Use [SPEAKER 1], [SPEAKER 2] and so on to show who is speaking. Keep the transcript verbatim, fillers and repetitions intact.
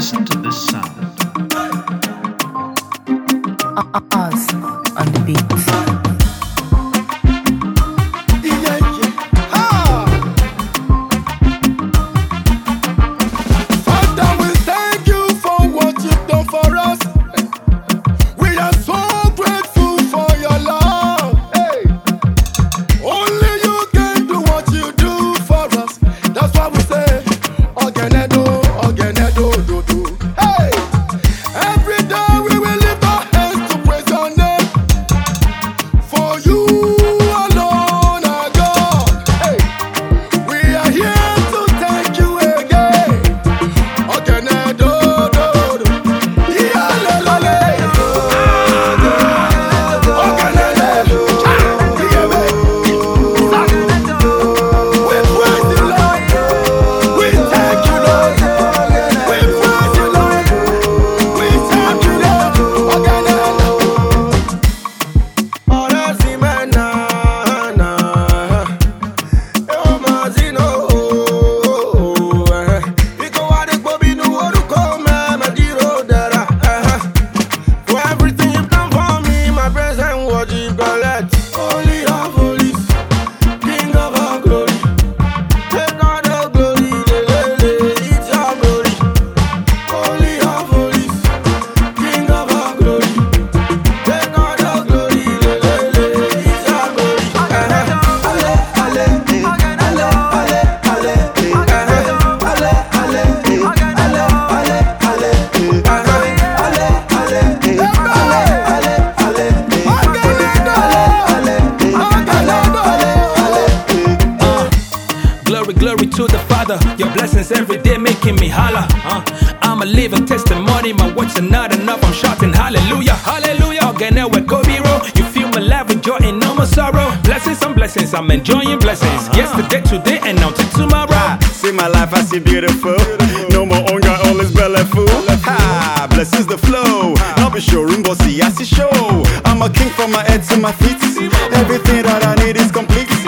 [SPEAKER 1] Listen to this sound.
[SPEAKER 2] Us on the beat.
[SPEAKER 3] Glory to the Father, your blessings every day making me holler. Uh, I'm a living testimony, my words are not enough, I'm shouting hallelujah, hallelujah. Ogene we Kobiro, you feel my life with joy and no more sorrow. Blessings and blessings, I'm enjoying blessings. Uh-huh. Yesterday, today, and now to tomorrow.
[SPEAKER 4] Ah, see my life, I see beautiful. No more hunger, all is belly full. Ha, blessings the flow. I'll be showroom, but see, I see show. I'm a king from my head to my feet. Everything that I need is complete.